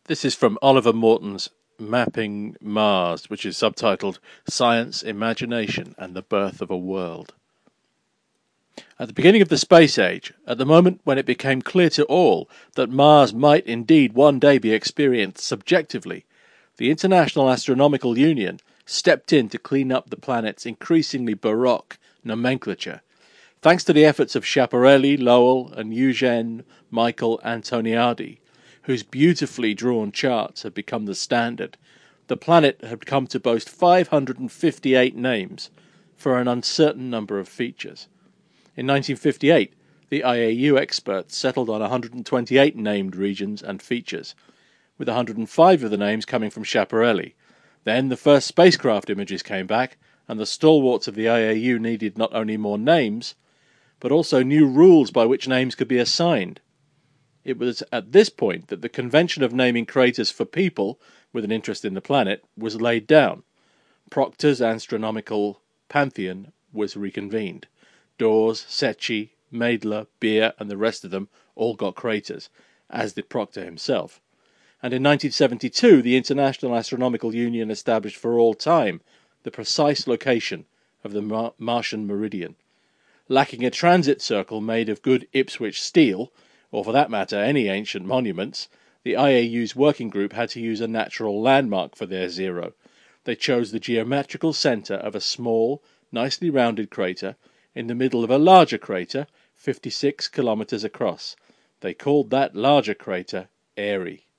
This is from Oliver Morton's Mapping Mars, which is subtitled Science, Imagination and the Birth of a World. At the beginning of the space age, at the moment when it became clear to all that Mars might indeed one day be experienced subjectively, the International Astronomical Union stepped in to clean up the planet's increasingly baroque nomenclature. Thanks to the efforts of Schiaparelli, Lowell, and Eugene Michael Antoniadi, whose beautifully drawn charts had become the standard, the planet had come to boast 558 names for an uncertain number of features. In 1958, the IAU experts settled on 128 named regions and features, with 105 of the names coming from Schiaparelli. Then the first spacecraft images came back, and the stalwarts of the IAU needed not only more names, but also new rules by which names could be assigned. It was at this point that the convention of naming craters for people with an interest in the planet was laid down. Proctor's astronomical pantheon was reconvened. Dawes, Secchi, Maedler, Beer, and the rest of them all got craters, as did Proctor himself. And in 1972, the International Astronomical Union established for all time the precise location of the Martian meridian. Lacking a transit circle made of good Ipswich steel, or for that matter any ancient monuments, the IAU's working group had to use a natural landmark for their zero. They chose the geometrical centre of a small, nicely rounded crater in the middle of a larger crater 56 kilometres across. They called that larger crater Airy.